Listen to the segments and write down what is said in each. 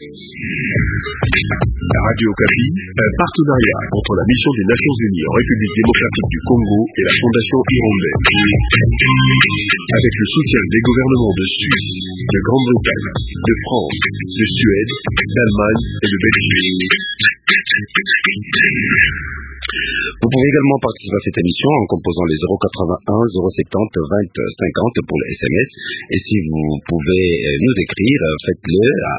Radio Okapi, un partenariat entre la mission des Nations Unies en République démocratique du Congo et la Fondation Hirondelle. Avec le soutien des gouvernements de Suisse, de Grande-Bretagne, de France, de Suède, d'Allemagne et de Belgique. Vous pouvez également participer à cette émission en composant les 081 070 20 50 pour le SMS. Et si vous pouvez nous écrire, faites-le à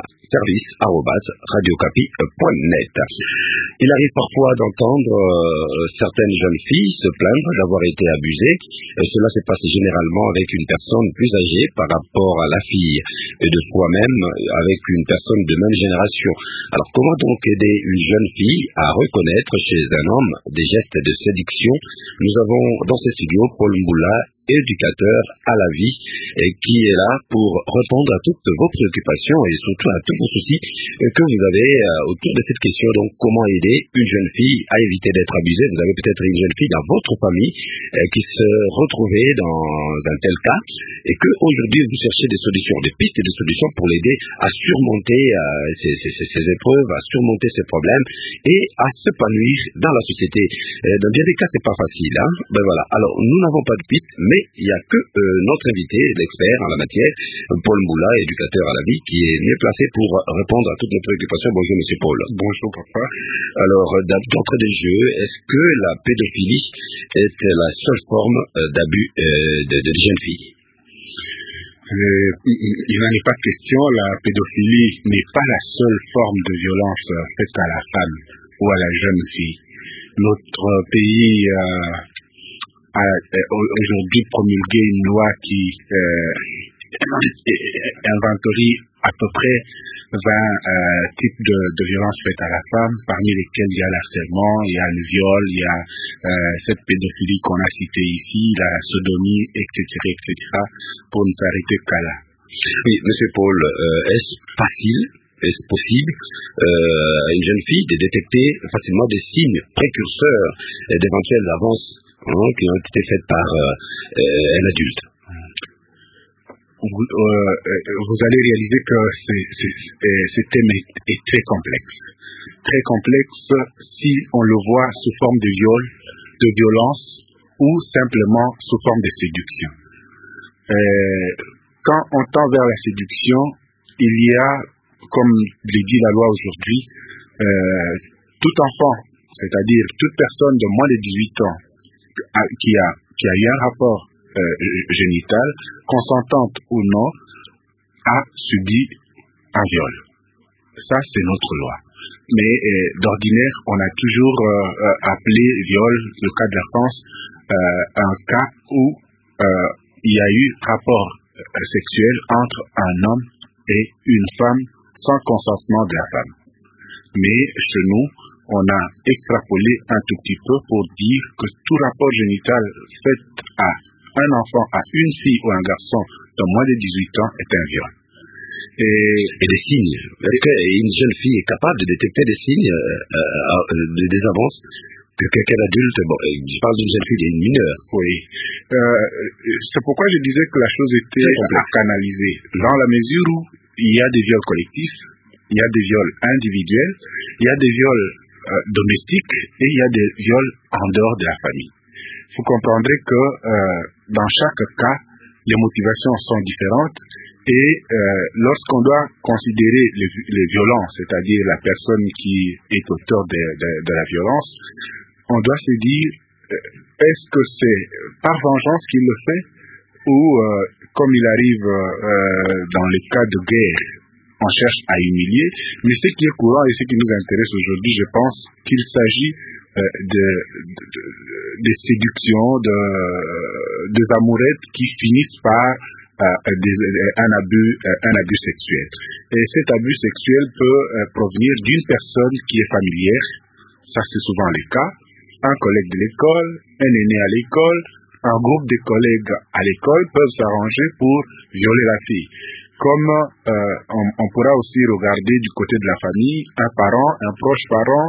service@radiocapi.net. Il arrive parfois d'entendre certaines jeunes filles se plaindre d'avoir été abusées. Cela se passe généralement avec une personne plus âgée par rapport à la fille, et de fois même avec une personne de même génération. Alors comment donc aider une jeune fille à reconnaître chez un homme des gestes de séduction? Nous avons dans ce studio Paul Mboula, éducateur à la vie, et qui est là pour répondre à toutes vos préoccupations et surtout à tous vos soucis que vous avez autour de cette question. Donc, comment aider une jeune fille à éviter d'être abusée? Vous avez peut-être une jeune fille dans votre famille qui se retrouvait dans un tel cas et que aujourd'hui vous cherchez des solutions, des pistes et des solutions pour l'aider à surmonter ces épreuves, à surmonter ces problèmes et à s'épanouir dans la société. Dans bien des cas, c'est pas facile, hein? Ben voilà. Alors, nous n'avons pas de piste, mais il n'y a que notre invité, l'expert en la matière, Paul Mboula, éducateur à la vie, qui est mieux placé pour répondre à toutes nos préoccupations. Bonjour, monsieur Paul. Bonjour, papa. Alors, d'entrée de jeu, est-ce que la pédophilie est la seule forme d'abus de jeunes filles? Il n'en est pas question. La pédophilie n'est pas la seule forme de violence faite à la femme ou à la jeune fille. Notre pays a aujourd'hui promulgué une loi qui inventorie à peu près 20 types de violences faites à la femme, parmi lesquels il y a l'harcèlement, il y a le viol, il y a cette pédophilie qu'on a citée ici, la sodomie, etc., pour ne s'arrêter qu'à là. Oui, monsieur Paul, est-ce facile, est-ce possible à une jeune fille de détecter facilement des signes précurseurs d'éventuelles avances qui ont été faites par un adulte? Vous allez réaliser que ce thème est très complexe. Très complexe si on le voit sous forme de viol, de violence ou simplement sous forme de séduction. Quand on tend vers la séduction, il y a, comme le dit la loi aujourd'hui, tout enfant, c'est-à-dire toute personne de moins de 18 ans qui a eu un rapport génital, consentante ou non, a subi un viol. Ça, c'est notre loi. Mais d'ordinaire, on a toujours appelé viol, le cas de la France, un cas où il y a eu rapport sexuel entre un homme et une femme sans consentement de la femme. Mais chez nous, on a extrapolé un tout petit peu pour dire que tout rapport génital fait à un enfant, à une fille ou un garçon de moins de 18 ans est un viol. Et des signes. Est-ce qu'une jeune fille est capable de détecter des signes, des avances que quelqu'un d'adulte, bon, je parle d'une jeune fille et une mineure. Oui. C'est pourquoi je disais que la chose était à canaliser. Dans la mesure où il y a des viols collectifs, il y a des viols individuels, il y a des viols domestiques et il y a des viols en dehors de la famille. Vous comprendrez que dans chaque cas, les motivations sont différentes et lorsqu'on doit considérer les violents, c'est-à-dire la personne qui est auteur de la violence, on doit se dire, est-ce que c'est par vengeance qu'il le fait ou comme il arrive dans les cas de guerre, on cherche à humilier. Mais ce qui est courant et ce qui nous intéresse aujourd'hui, je pense qu'il s'agit des séductions, des amourettes qui finissent par un abus sexuel. Et cet abus sexuel peut provenir d'une personne qui est familière, ça c'est souvent le cas, un collègue de l'école, un aîné à l'école, un groupe de collègues à l'école peuvent s'arranger pour violer la fille. Comme on pourra aussi regarder du côté de la famille, un parent, un proche parent,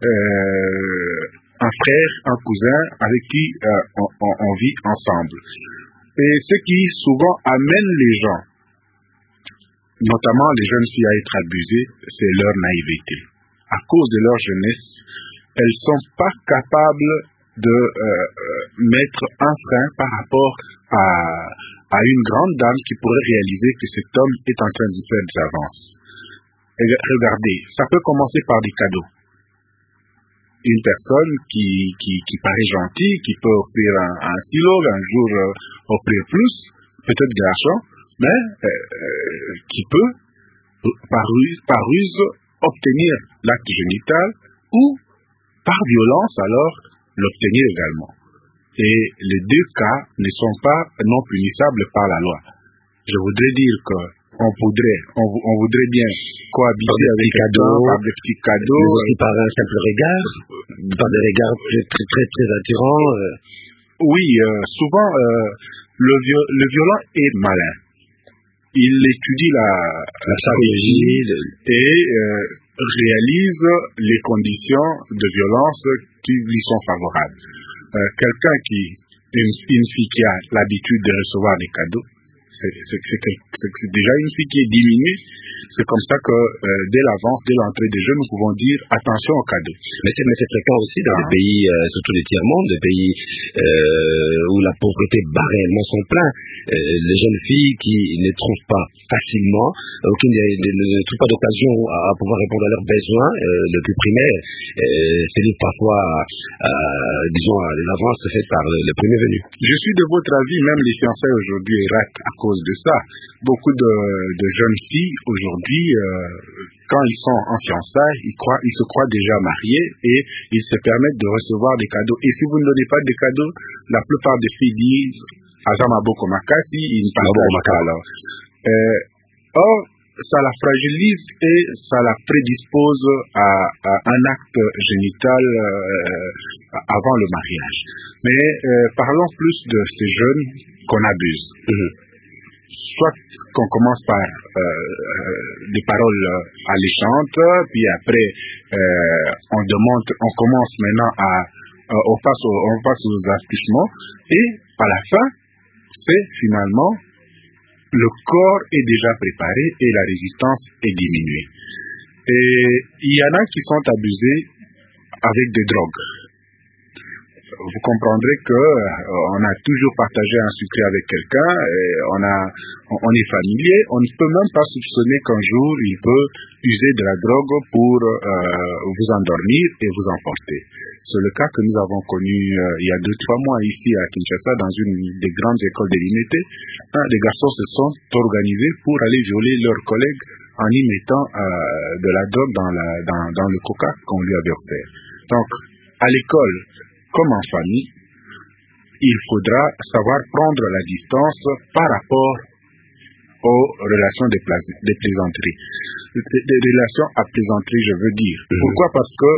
un frère, un cousin avec qui on vit ensemble. Et ce qui souvent amène les gens notamment les jeunes filles à être abusées, c'est leur naïveté. À cause de leur jeunesse, elles ne sont pas capables de mettre un frein par rapport à une grande dame qui pourrait réaliser que cet homme est en train de faire des avances. Et regardez, ça peut commencer par des cadeaux. Une personne qui paraît gentille, qui peut offrir un stylo, un jour offrir plus, peut-être de l'argent, mais qui peut, par ruse, obtenir l'acte génital ou, par violence, alors, l'obtenir également. Et les deux cas ne sont pas non punissables par la loi. Je voudrais dire que on voudrait bien cohabiter avec quelqu'un par des petits cadeaux. Mais aussi par un simple regard, par des regards très, très, très attirants. Oui, souvent, le violent est malin. Il étudie la psychologie et réalise les conditions de violence qui lui sont favorables. Quelqu'un une fille qui a l'habitude de recevoir des cadeaux, c'est déjà une fille qui est diminuée. C'est comme ça que dès l'entrée des jeux, nous pouvons dire attention aux cadeaux. Mais c'est fréquent aussi dans les pays, surtout les tiers-mondes, les pays où la pauvreté bat réellement son plein. Les jeunes filles qui ne trouvent pas facilement, qui ne trouvent pas d'occasion à pouvoir répondre à leurs besoins le plus primaire, se livrent parfois, disons, à des avances faites par le premier venu. Je suis de votre avis, même les fiançailles aujourd'hui ratent à cause de ça. Beaucoup de jeunes filles aujourd'hui, quand ils sont en fiançailles, ils se croient déjà mariés et ils se permettent de recevoir des cadeaux. Et si vous ne donnez pas de cadeaux, la plupart des filles disent Azamaboko Makasi, ils ne partagent pas alors. Or, ça la fragilise et ça la prédispose à un acte génital avant le mariage. Mais parlons plus de ces jeunes qu'on abuse. Soit qu'on commence par des paroles alléchantes, puis après on commence maintenant on passe aux attouchements, et à la fin, c'est finalement le corps est déjà préparé et la résistance est diminuée. Et il y en a qui sont abusés avec des drogues. Vous comprendrez que on a toujours partagé un sucre avec quelqu'un, et on est familier, on ne peut même pas soupçonner qu'un jour il peut user de la drogue pour vous endormir et vous emporter. C'est le cas que nous avons connu il y a 2-3 mois ici à Kinshasa, dans une des grandes écoles de l'unité. Les garçons se sont organisés pour aller violer leurs collègues en y mettant de la drogue dans le coca qu'on lui avait offert. Donc, à l'école, comme en famille, il faudra savoir prendre la distance par rapport aux relations des plaisanteries. Des relations à plaisanterie, je veux dire. Pourquoi? Parce que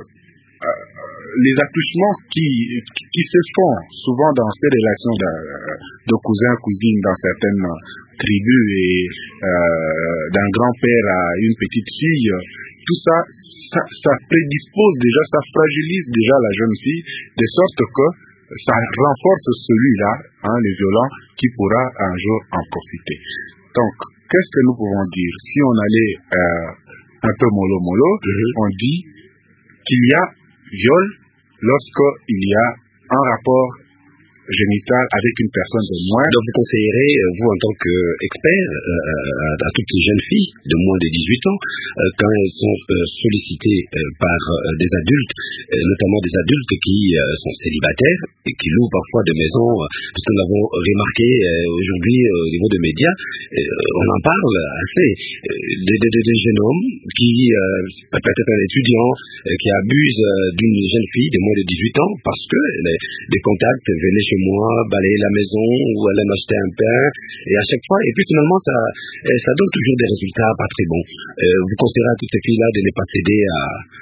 les attouchements qui se font souvent dans ces relations de cousins-cousines dans certaines tribus et d'un grand-père à une petite fille, tout ça prédispose déjà, ça fragilise déjà la jeune fille, de sorte que ça renforce celui-là, le violent, qui pourra un jour en profiter. Donc, qu'est-ce que nous pouvons dire? Si on allait un peu mollo, on dit qu'il y a viol lorsqu'il y a un rapport génital avec une personne de moins. Donc vous conseillerez, vous en tant qu'expert, à toutes les jeunes filles de moins de 18 ans, quand elles sont sollicitées par des adultes, notamment des adultes qui sont célibataires et qui louent parfois des maisons, parce que nous l'avons remarqué aujourd'hui au niveau des médias, on en parle assez, des jeunes hommes qui, peut-être un étudiant, qui abuse d'une jeune fille de moins de 18 ans parce que les contacts venaient chez moi, balayer la maison ou aller m'acheter un pain, et à chaque fois, et puis finalement ça donne toujours des résultats pas très bons. Vous conseillerez à toutes ces filles-là de ne pas céder à...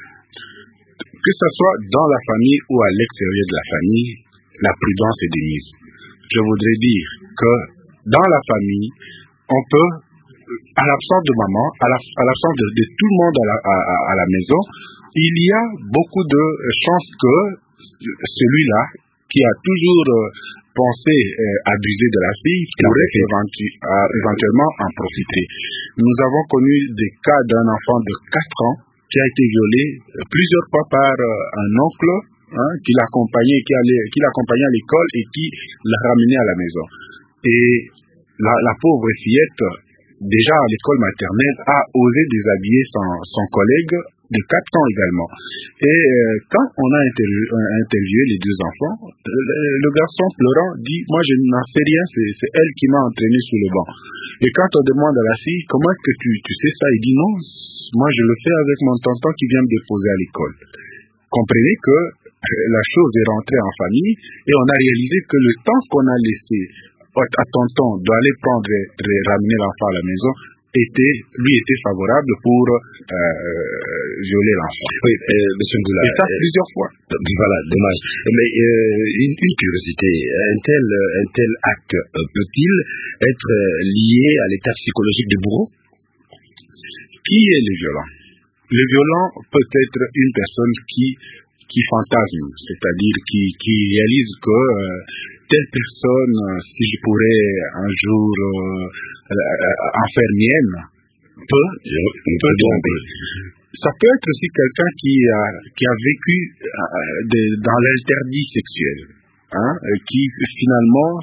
Que ce soit dans la famille ou à l'extérieur de la famille, la prudence est de mise. Je voudrais dire que dans la famille, on peut, à l'absence de maman, à l'absence de tout le monde à la maison, il y a beaucoup de chances que celui-là, qui a toujours penser abuser de la fille pourrait éventuellement en profiter. Nous avons connu des cas d'un enfant de 4 ans qui a été violé plusieurs fois par un oncle qui l'accompagnait à l'école et qui l'a ramené à la maison. Et la pauvre fillette, déjà à l'école maternelle, a osé déshabiller son collègue de 4 ans également. Et quand on a interviewé les 2 enfants, le garçon pleurant dit « Moi je n'en sais rien, c'est elle qui m'a entraîné sous le banc ». Et quand on demande à la fille « Comment est-ce que tu sais ça ?» Il dit « Non, moi je le fais avec mon tonton qui vient me déposer à l'école ». Comprenez que la chose est rentrée en famille et on a réalisé que le temps qu'on a laissé à tonton d'aller prendre et ramener l'enfant à la maison lui était favorable pour violer l'enfant. Oui, monsieur Mboula. Et ça plusieurs fois. Voilà, dommage. Mais une curiosité, un tel acte peut-il être lié à l'état psychologique du bourreau? Qui est le violent? Le violent peut être une personne qui fantasme, c'est-à-dire qui réalise que telle personne, si je pourrais un jour en faire mienne, peut tomber. Ça peut être aussi quelqu'un qui a vécu dans l'interdit sexuel, qui finalement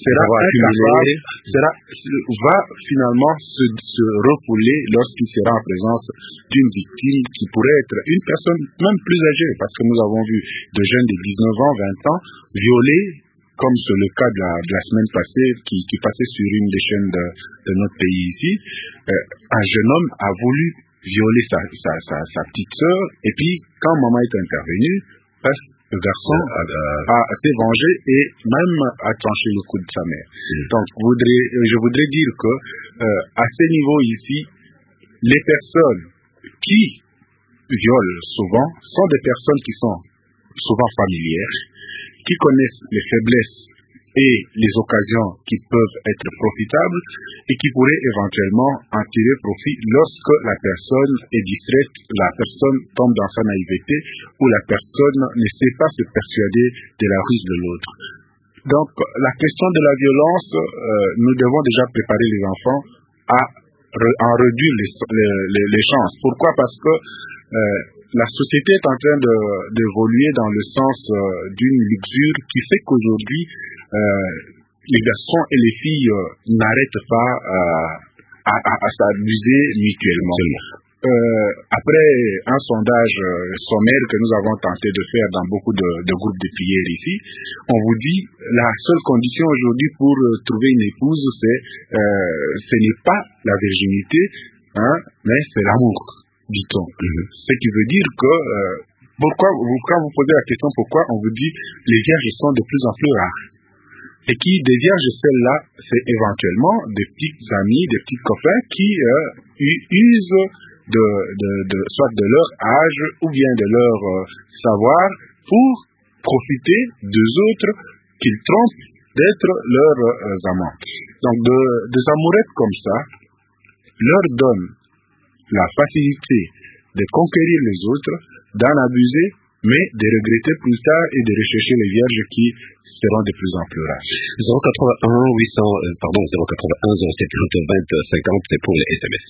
va finalement se refouler lorsqu'il sera en présence d'une victime qui pourrait être une personne même plus âgée, parce que nous avons vu de jeunes de 19 ans, 20 ans violés, comme c'est le cas de la semaine passée, qui passait sur une des chaînes de notre pays ici. Un jeune homme a voulu violer sa petite sœur, et puis quand maman est intervenue, le garçon s'est vengé et même a tranché le cou de sa mère. Donc, je voudrais dire que à ce niveau ici, les personnes qui violent souvent sont des personnes qui sont souvent familières, qui connaissent les faiblesses et les occasions qui peuvent être profitables et qui pourraient éventuellement en tirer profit lorsque la personne est distraite, la personne tombe dans sa naïveté ou la personne ne sait pas se persuader de la ruse de l'autre. Donc la question de la violence, nous devons déjà préparer les enfants à en réduire les chances. Pourquoi? Parce que la société est en train d'évoluer dans le sens d'une luxure qui fait qu'aujourd'hui les garçons et les filles n'arrêtent pas à s'abuser mutuellement. Après un sondage sommaire que nous avons tenté de faire dans beaucoup de groupes de prière ici, on vous dit la seule condition aujourd'hui pour trouver une épouse, ce n'est pas la virginité, mais c'est l'amour, dit-on. Ce qui veut dire que quand vous posez la question pourquoi, on vous dit les vierges sont de plus en plus rares. Et qui des vierges, celles-là, c'est éventuellement des petites amies, des petits copains qui usent soit de leur âge ou bien de leur savoir pour profiter des autres qu'ils trompent d'être leurs amants. Donc des amourettes comme ça leur donnent la facilité de conquérir les autres, d'en abuser, mais de regretter plus tard et de rechercher les vierges qui seront de plus en plus rares. 081 07 20 50, c'est pour les SMS.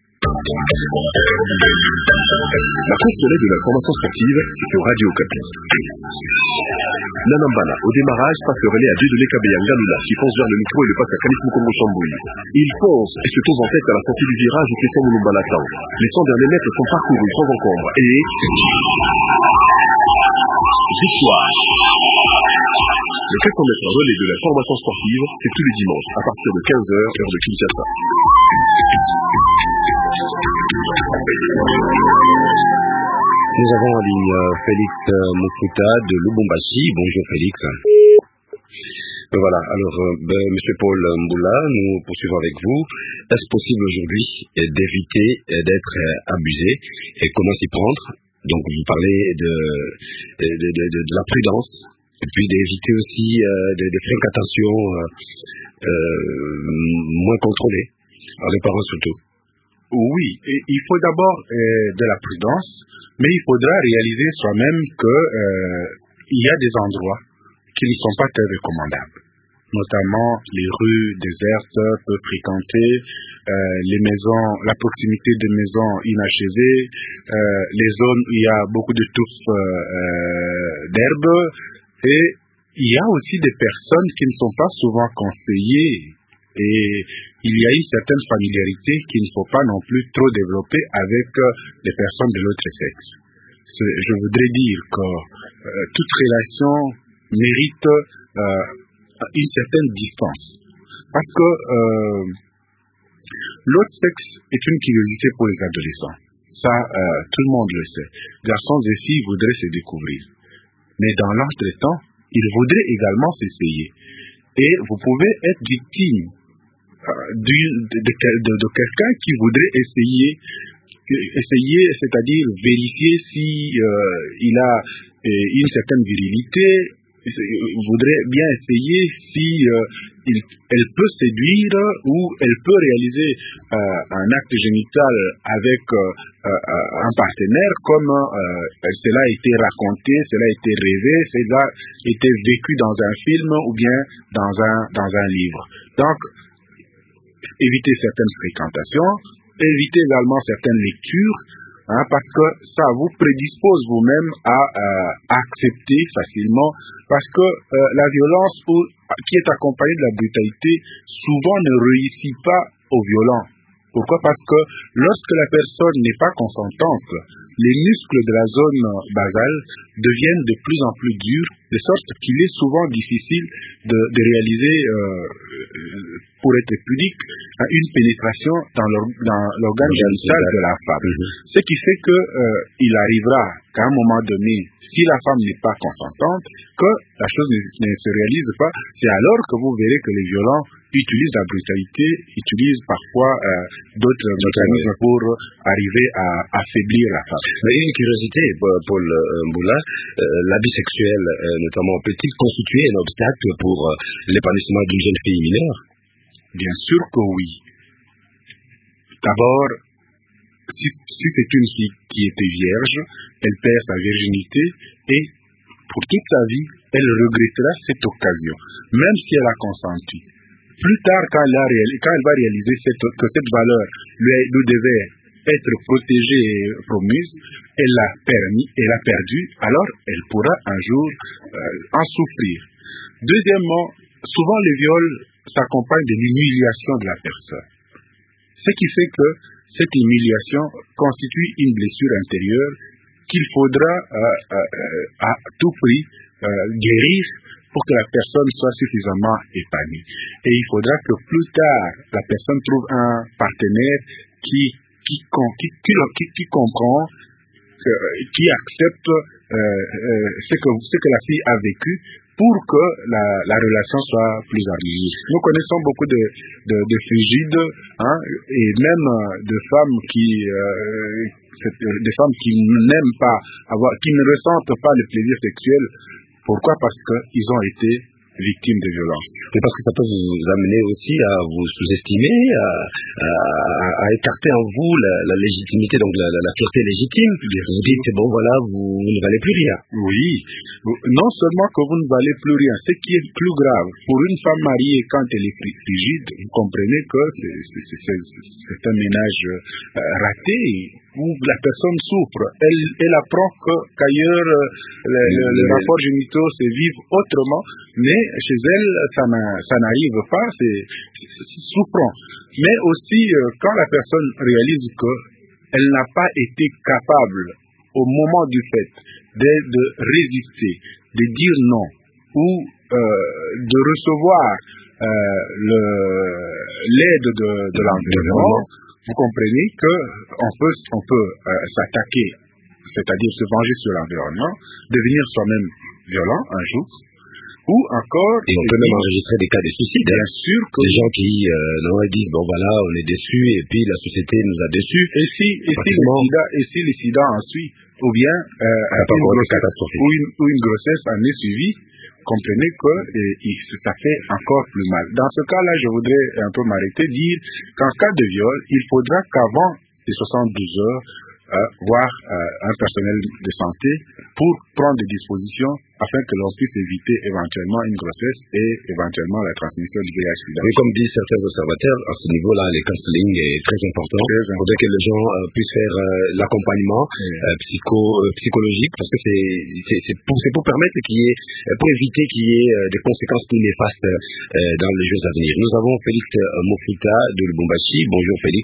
La course soleil de l'information sportive, c'est sur Radio Okapi. Nanambala, au démarrage, passe le relais à Dieudonné Kabeya Ngalula, qui fonce vers le micro et le passe à Khalif Mukongo Chambouille. Il fonce et se trouve en tête à la sortie du virage où Christian Mouloumbala attend. Les 100 derniers mètres sont parcourus sans encombre et... victoire. Le 400 mètres relais de l'information sportive, c'est tous les dimanches, à partir de 15h, heure de Kinshasa. Nous avons en ligne Félix Mokuta de Lubumbashi. Bonjour Félix. Voilà, alors Monsieur Paul Mboula, nous poursuivons avec vous. Est-ce possible aujourd'hui d'éviter d'être abusé et comment s'y prendre? Donc vous parlez de la prudence et puis d'éviter aussi des fréquentations moins contrôlées, par les parents surtout. Oui, il faut d'abord de la prudence, mais il faudra réaliser soi-même que il y a des endroits qui ne sont pas très recommandables. notamment les rues désertes, peu fréquentées, les maisons, la proximité de maisons inachevées, les zones où il y a beaucoup de touffes d'herbe, et il y a aussi des personnes qui ne sont pas souvent conseillées, et il y a une certaine familiarité qu'il ne faut pas non plus trop développer avec les personnes de l'autre sexe. Je voudrais dire que toute relation mérite une certaine distance, parce que l'autre sexe est une curiosité pour les adolescents. Ça, tout le monde le sait. Garçons et filles voudraient se découvrir. Mais dans l'entretemps, ils voudraient également s'essayer. Et vous pouvez être victime de quelqu'un qui voudrait essayer, c'est-à-dire vérifier si il a une certaine virilité, voudrait bien essayer si elle peut séduire ou elle peut réaliser un acte génital avec un partenaire, comme cela a été raconté, cela a été rêvé, cela a été vécu dans un film ou bien dans un livre. Donc, éviter certaines fréquentations, éviter également certaines lectures, parce que ça vous prédispose vous-même à accepter facilement, parce que la violence qui est accompagnée de la brutalité souvent ne réussit pas au violent. Pourquoi? Parce que lorsque la personne n'est pas consentante, les muscles de la zone basale deviennent de plus en plus durs, de sorte qu'il est souvent difficile de réaliser, pour être pudique, une pénétration dans l'organe génital de la femme. Ce qui fait que il arrivera qu'à un moment donné, si la femme n'est pas consentante, que la chose ne se réalise pas. C'est alors que vous verrez que les violents utilisent la brutalité, utilisent parfois d'autres mécanismes pour arriver à affaiblir la femme. Mais une curiosité, Paul Mboula, l'abus sexuel notamment peut-il constituer un obstacle pour l'épanouissement d'une jeune fille mineure? Bien sûr que oui. D'abord, si c'est une fille qui était vierge, elle perd sa virginité et pour toute sa vie, elle regrettera cette occasion, même si elle a consenti. Plus tard, quand elle va réaliser que cette valeur lui devait être protégée et promise, elle l'a perdu, alors elle pourra un jour en souffrir. Deuxièmement, souvent les viols s'accompagnent de l'humiliation de la personne. Ce qui fait que cette humiliation constitue une blessure intérieure qu'il faudra à tout prix guérir pour que la personne soit suffisamment épanouie. Et il faudra que plus tard, la personne trouve un partenaire qui comprend, qui accepte ce que la fille a vécu pour que la relation soit plus harmonieuse. Nous connaissons beaucoup de frigides, et même de femmes qui n'aiment pas qui ne ressentent pas le plaisir sexuel. Pourquoi? Parce qu'ils ont été victimes de violences. Mais parce que ça peut vous amener aussi à vous sous-estimer, à écarter en vous la légitimité, donc la fierté légitime. Vous dites, bon voilà, vous ne valez plus rien. Oui, non seulement que vous ne valez plus rien, ce qui est plus grave, pour une femme mariée, quand elle est frigide, vous comprenez que c'est un ménage raté, où la personne souffre. Elle apprend qu'ailleurs, les rapports génitaux se vivent autrement, mais chez elle, ça n'arrive pas, c'est souffrant. Mais aussi, quand la personne réalise qu'elle n'a pas été capable, au moment du fait, de résister, de dire non, ou de recevoir l'aide de l'environnement, vous comprenez qu'on peut s'attaquer, c'est-à-dire se venger sur l'environnement, devenir soi-même violent un jour, ou encore... Et on peut même enregistrer des cas de suicide. Bien sûr que... Des gens qui disent, bon voilà, on est déçus, et puis la société nous a déçus. Et si le sida en suit, ou bien une grossesse en est suivie, comprenez que ça fait encore plus mal. Dans ce cas-là, je voudrais un peu m'arrêter, dire qu'en cas de viol, il faudra qu'avant les 72 heures, voir un personnel de santé pour prendre des dispositions afin que l'on puisse éviter éventuellement une grossesse et éventuellement la transmission du VIH-Sida. Oui, comme disent certains observateurs, à ce niveau-là, le counseling est très important. Il faudrait que les gens puissent faire l'accompagnement psychologique, parce que c'est pour permettre pour éviter qu'il y ait des conséquences plus néfastes dans les jours à venir. Nous avons Félix Mofrita de Lubumbashi. Bonjour Félix.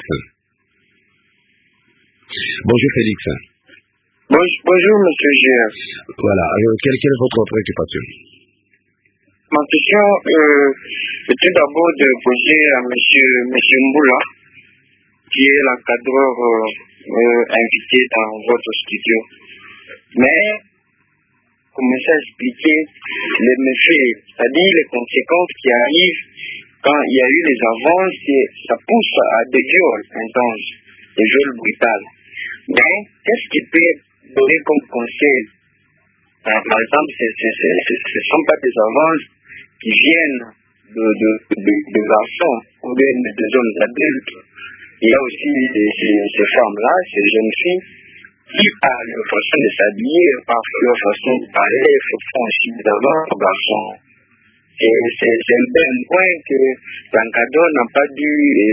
Bonjour Félix. Bonjour Monsieur Gérard. Voilà, quelle est votre préoccupation? Ma question est tout d'abord de poser à Monsieur Mboula, qui est l'encadreur invité dans votre studio. Mais, commencez à expliquer les méfaits, c'est-à-dire les conséquences qui arrivent quand il y a eu les avances, ça pousse à des viols intenses, des viols brutales. Mais, qu'est-ce qui peut donner comme conseil? Par exemple, ce ne sont pas des avances qui viennent de garçons ou bien de jeunes adultes. Il y a aussi ces femmes-là, ces jeunes filles, qui par leur façon de s'habiller, par leur façon de parler, font aussi des avances aux garçons. C'est un bon point que l'encadreur n'a pas dû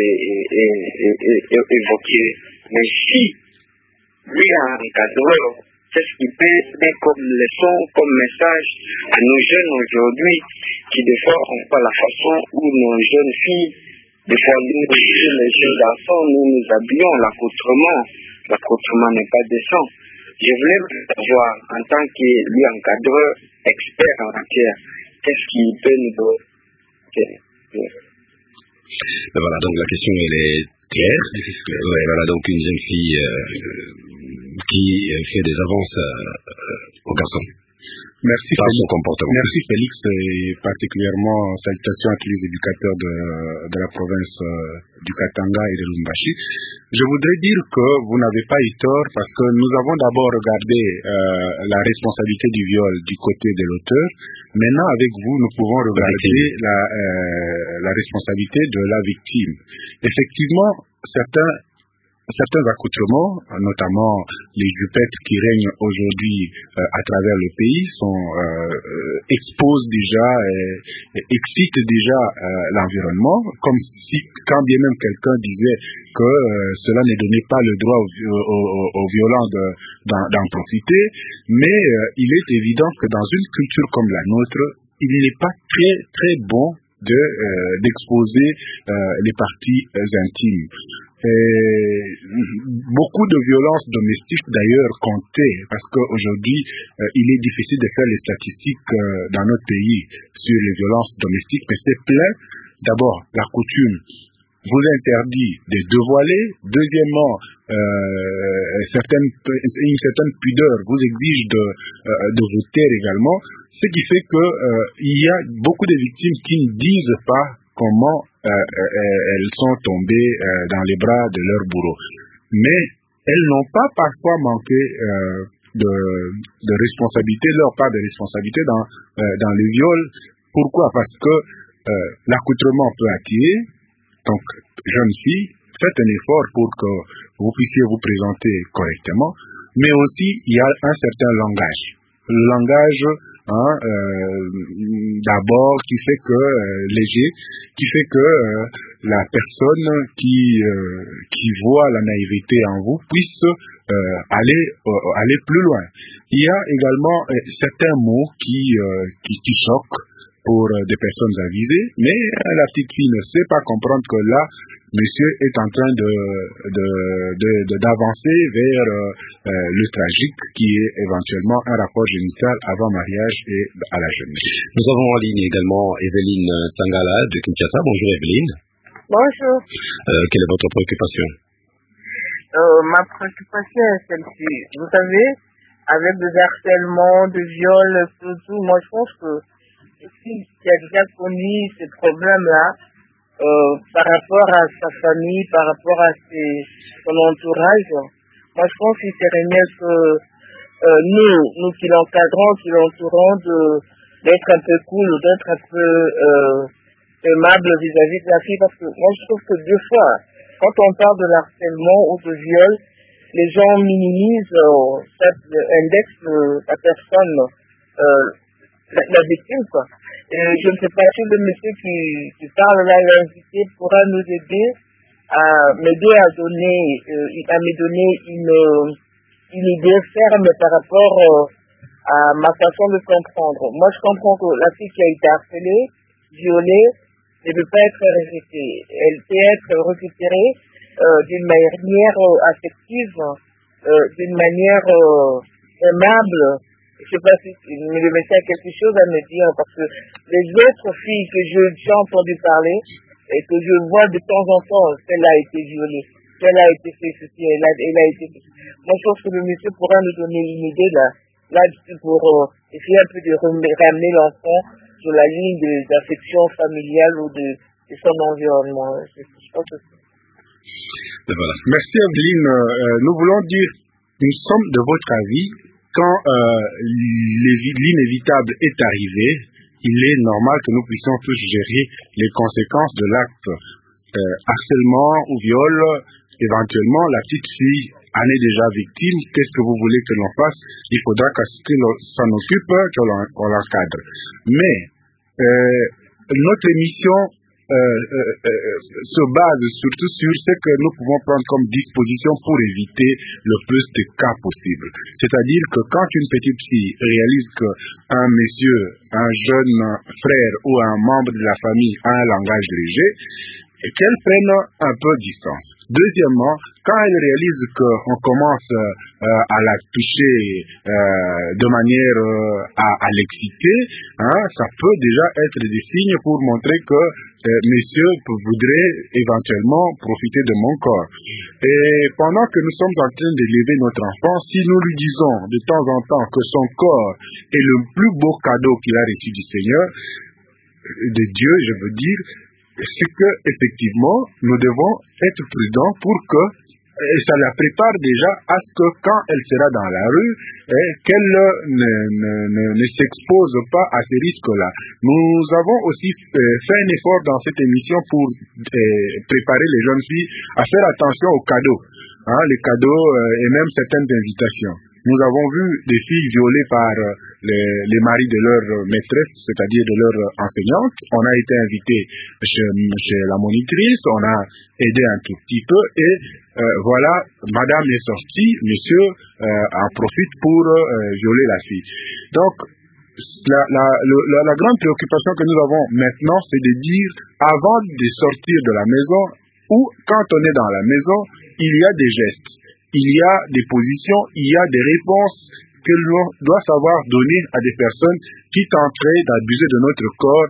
évoquer. Mais si lui, encadreur, qu'est-ce qu'il peut donner comme leçon, comme message à nos jeunes aujourd'hui, qui des fois n'ont pas la façon où nos jeunes filles, des fois nous, les jeunes garçons, nous nous habillons, l'accoutrement n'est pas décent. Je voulais savoir, en tant que lui encadreur, expert en matière, qu'est-ce qu'il peut nous donner? Voilà, donc la question elle est claire. Ouais, voilà, donc une jeune fille qui fait des avances aux garçons. Merci par son comportement. Merci Félix, et particulièrement salutations à tous les éducateurs de la province du Katanga et de Lubumbashi. Je voudrais dire que vous n'avez pas eu tort, parce que nous avons d'abord regardé la responsabilité du viol du côté de l'auteur. Maintenant, avec vous, nous pouvons regarder la responsabilité de la victime. Effectivement, certains accoutrements, notamment les jupettes qui règnent aujourd'hui à travers le pays, exposent déjà, excitent déjà l'environnement, comme si, quand bien même quelqu'un disait que cela ne donnait pas le droit aux violents d'en profiter, mais il est évident que dans une culture comme la nôtre, il n'est pas très très bon d'exposer les parties intimes. Beaucoup de violences domestiques d'ailleurs comptées, parce qu'aujourd'hui il est difficile de faire les statistiques dans notre pays sur les violences domestiques, mais c'est plein. D'abord, la coutume vous interdit de dévoiler. Deuxièmement, une certaine pudeur vous exige de vous taire également, ce qui fait que il y a beaucoup de victimes qui ne disent pas comment elles sont tombées dans les bras de leur bourreau. Mais elles n'ont pas parfois manqué de responsabilité, leur part de responsabilité dans le viol. Pourquoi? Parce que l'accoutrement peut attirer. Donc, jeune fille, faites un effort pour que vous puissiez vous présenter correctement, mais aussi il y a un certain langage. Le langage, d'abord, qui fait que léger, qui fait que la personne qui voit la naïveté en vous puisse aller plus loin. Il y a également certains mots qui choquent pour des personnes avisées, mais la petite fille ne sait pas comprendre que là, monsieur est en train d'avancer vers le tragique qui est éventuellement un rapport génital avant mariage et à la jeunesse. Nous avons en ligne également Evelyne Sangala de Kinshasa. Bonjour Evelyne. Bonjour. Quelle est votre préoccupation? Ma préoccupation est celle-ci. Vous savez, avec des harcèlements, des viols, tout, moi je pense que qui a déjà connu ces problèmes-là par rapport à sa famille, par rapport à son entourage, moi je pense qu'il serait mieux que nous qui l'encadrons, qui l'entourons, d'être un peu cool, d'être un peu aimable vis-à-vis de la fille, parce que moi je trouve que des fois, quand on parle de harcèlement ou de viol, les gens minimisent, indexent la personne, la victime, quoi. Et je ne sais pas si le monsieur qui parle là, l'invité, pourra nous aider à m'aider à me donner une idée ferme par rapport à ma façon de comprendre. Moi, je comprends que la fille qui a été harcelée, violée, ne peut pas être rejetée. Elle peut être récupérée d'une manière affective, d'une manière aimable. Je ne sais pas si le médecin a quelque chose à me dire, parce que les autres filles que j'ai entendu parler et que je vois de temps en temps, celle a été violée, celle a été fait ceci, elle a été... Moi, je pense que le monsieur pourra nous donner une idée là pour essayer un peu de ramener l'enfant sur la ligne des affections familiales ou de son environnement. Je pense que voilà. Merci Evelyne. Nous voulons dire, nous sommes de votre avis, quand l'inévitable est arrivé, il est normal que nous puissions tous gérer les conséquences de l'acte. Harcèlement ou viol, éventuellement la petite fille en est déjà victime. Qu'est-ce que vous voulez que l'on fasse? Il faudra que s'en occupe, qu'on l'encadre. Mais notre émission se base surtout sur ce que nous pouvons prendre comme disposition pour éviter le plus de cas possible. C'est-à-dire que quand une petite fille réalise qu'un monsieur, un jeune frère ou un membre de la famille a un langage léger, et qu'elle prenne un peu de distance. Deuxièmement, quand elle réalise qu'on commence à la toucher de manière à l'exciter, ça peut déjà être des signes pour montrer que monsieur voudrait éventuellement profiter de mon corps. Et pendant que nous sommes en train d'élever notre enfant, si nous lui disons de temps en temps que son corps est le plus beau cadeau qu'il a reçu du Seigneur, de Dieu, je veux dire, c'est que effectivement nous devons être prudents pour que ça la prépare déjà à ce que quand elle sera dans la rue, qu'elle ne s'expose pas à ces risques-là. Nous avons aussi fait un effort dans cette émission pour préparer les jeunes filles à faire attention aux cadeaux, les cadeaux et même certaines invitations. Nous avons vu des filles violées par les maris de leur maîtresse, c'est-à-dire de leur enseignante. On a été invité chez la monitrice, on a aidé un tout petit peu et voilà, madame est sortie, monsieur en profite pour violer la fille. Donc, la grande préoccupation que nous avons maintenant, c'est de dire, avant de sortir de la maison ou quand on est dans la maison, il y a des gestes. Il y a des positions, il y a des réponses que l'on doit savoir donner à des personnes qui tenteraient d'abuser de notre corps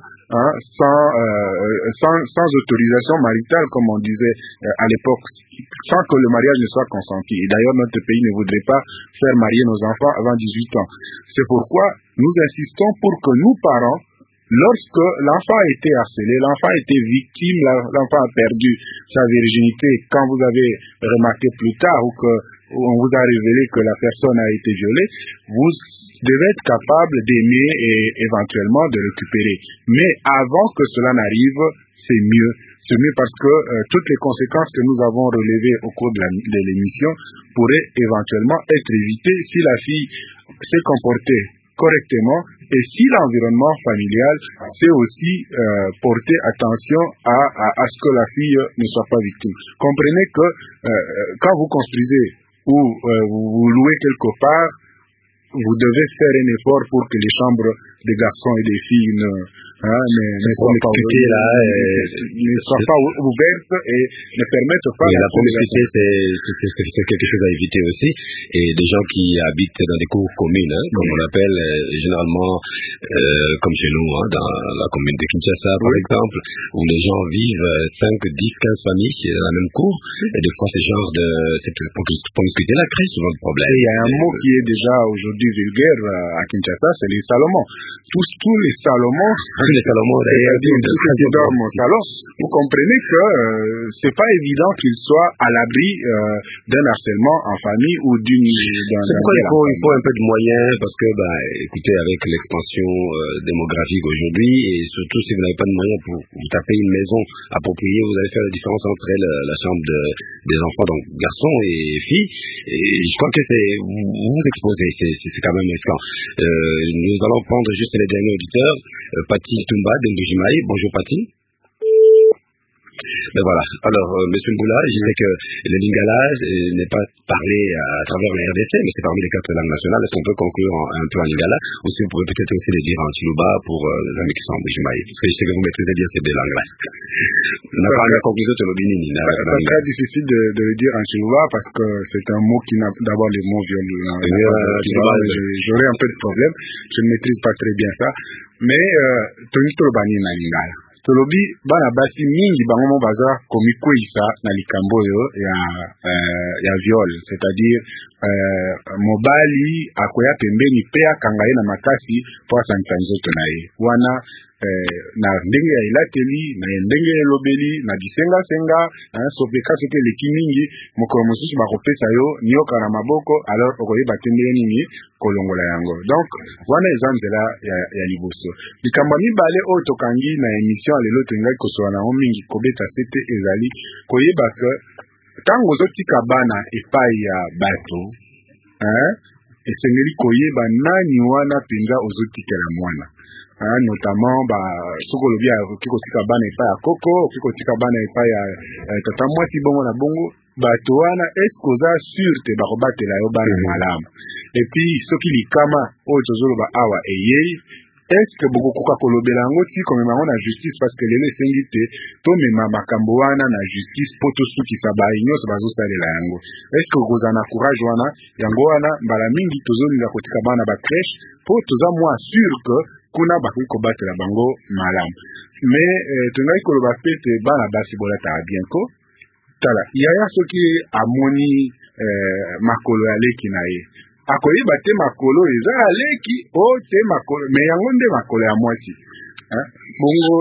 sans autorisation maritale, comme on disait à l'époque, sans que le mariage ne soit consenti. Et d'ailleurs, notre pays ne voudrait pas faire marier nos enfants avant 18 ans. C'est pourquoi nous insistons pour que nous, parents, lorsque l'enfant a été harcelé, l'enfant a été victime, l'enfant a perdu sa virginité, quand vous avez remarqué plus tard ou on vous a révélé que la personne a été violée, vous devez être capable d'aimer et éventuellement de récupérer. Mais avant que cela n'arrive, c'est mieux. C'est mieux parce que toutes les conséquences que nous avons relevées au cours de l'émission pourraient éventuellement être évitées si la fille s'est comportée correctement et si l'environnement familial sait aussi porter attention à ce que la fille ne soit pas victime. Comprenez que quand vous construisez ou vous louez quelque part, vous devez faire un effort pour que les chambres des garçons et des filles ne soient pas ouvertes et ne permettent pas la promiscuité, c'est quelque chose à éviter aussi. Et des gens qui habitent dans des cours communes, comme on appelle généralement, comme chez nous, dans la commune de Kinshasa, par exemple, où les gens vivent 5, 10, 15 familles dans la même cour. Et des fois, cette promiscuité-là crée souvent de problèmes. Et il y a un mot qui est déjà aujourd'hui vulgaire à Kinshasa, c'est les Salomons. Tous les Salomons tous les Salomon d'ailleurs. Qui dorment au salon. Vous comprenez que c'est pas évident qu'il soit à l'abri d'un harcèlement en famille ou C'est pourquoi il faut un peu de moyens, parce que, écoutez, avec l'expansion démographique aujourd'hui, et surtout si vous n'avez pas de moyens pour vous taper une maison appropriée, vous allez faire la différence entre la chambre des enfants, donc garçons et filles. Et je crois que vous vous exposez, c'est quand même risquant. Nous allons prendre juste les derniers auditeurs. Pati Tumba d'Endujimaï. Bonjour Pati. Ben voilà. Alors, Monsieur Mboula, je sais que le lingala n'est pas parlé à travers la RDC, mais c'est parmi les 4 langues nationales. Est-ce qu'on peut conclure un peu en lingala, ou si vous pouvez peut-être aussi les dire en chiluba pour les amis qui sont en Bujimaï, parce que je sais que vous maîtrisez bien ces 2 langues-là. La conclusion de l'Obinini. C'est très difficile de le dire en chiluba parce que c'est un mot qui n'a d'abord les mots violents. J'aurais un peu de problème. Je ne maîtrise pas très bien ça. Mais, Tonito Bani na lingala. Tolobi bana basi mingi bango baza komikwisa na likambo yo ya viol, c'est-à-dire mobali akoya pembeni pe akanga ye na makasi po asanisa nzoto na ye wana na ndenge ya elateli na ndenge ya elobeli na bisenga sopeka soki eleki mingi mokolo mosusu bakopesa yo nioka na maboko alors okoyeba te ndenge nini kolongola yango. Donc wana eza nzela ya liboso. Likambo mibale oyo tokangi na émission lelo tengaki kosola nango mingi kobeta sete ezali koyeba ke ntango ozotika bana epai ya bato esengeli koyeba nani wana mpenza ozotikela mwana. Notamment soko lobi okoki kotika bana epai ya koko, okoki kotika bana epai ya tata mwasi bongo na bongo, bato wana eske oza sur te bakobatela yo bana malamu. Et puis soki likama oyo tozoloba awa eyei, eske bokokoka kolobela yango ti komema yango na justice, parce que lelo esengi te tomema makambo wana na justice po tosukisa bayi nyonso bazosalela yango. Eske okozala na courage wana yango wana mbala mingi tozolinga kotika bana ba crèche po toza mwa sûr que kuna bakoki kobatela bango malamu. Mais tongaki koloba pete bana basi bolataka bien ko tala yaya soki amoni makolo ya leki na ye akoyeba te makolo eza aleki o te makolo me yango nde makolo ya mwasi bongo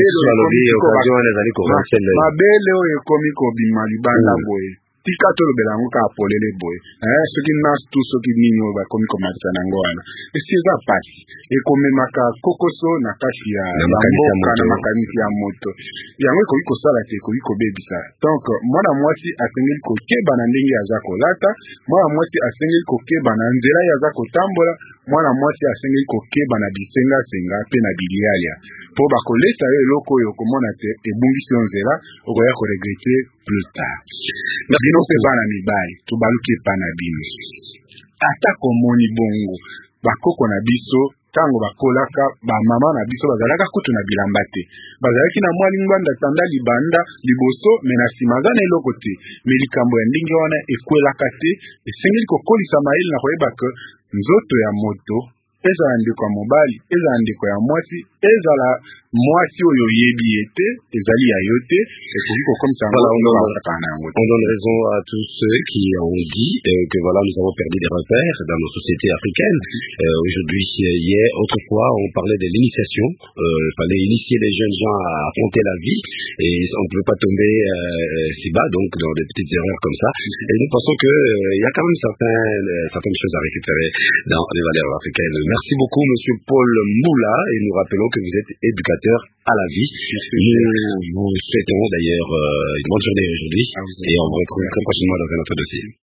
mabele oyo ekomi kobima libanda boye tika tolobela yango kaka polele boye soki nas tu soki nini oyo bakomi komatisa nango wana esi eza pasi ekomemaka kokoso na kati ya mboka na makanisi ya moto yango ekoki kosala te ekoki kobebisa. Donc mwana mwasi asengeli kokeba na ndenge aza kolata, mwana mwasi asengeli kokeba na nzela ye aza kotambola, mwana mwasi asengeli kokeba na bisenga pe na bilialia po bakolesa yo eloko oyo okomona te ebungisi yo nzela okoya koregrete plus tard. Bino mpe bana mibali tobaluki epa na bino ata komoni bongo bakoko na biso tango bakolaka bamama na biso bazalaka kutu na bilamba te, bazalaki na mwa lingwanda tanda libanda liboso me na nsima aza na eloko te, me likambo ya ndenge wana ekwelaka te, esengeli kokolisa mayele na koyeba ke nzoto ya moto ezala ndeko ya mobali, ezala ndeko ya mwasi, ezala mwasi oyo yebi ete ezali ya yo te, ekoki kokomisa yango. On donne raison à tous ceux qui ont dit que voilà, nous avons perdu des repères dans nos sociétés africaines. Aujourd'hui, hier, autrefois, on parlait de l'initiation. Il fallait initier les jeunes gens à affronter la vie et on ne pouvait pas tomber si bas, donc dans des petites erreurs comme ça. Et nous pensons que il y a quand même certaines choses à récupérer dans les valeurs africaines. Merci beaucoup, Monsieur Paul Mboula, et nous rappelons que vous êtes éducateur à la vie. Nous vous souhaitons d'ailleurs une bonne journée aujourd'hui et on vous retrouve très prochainement dans un autre dossier.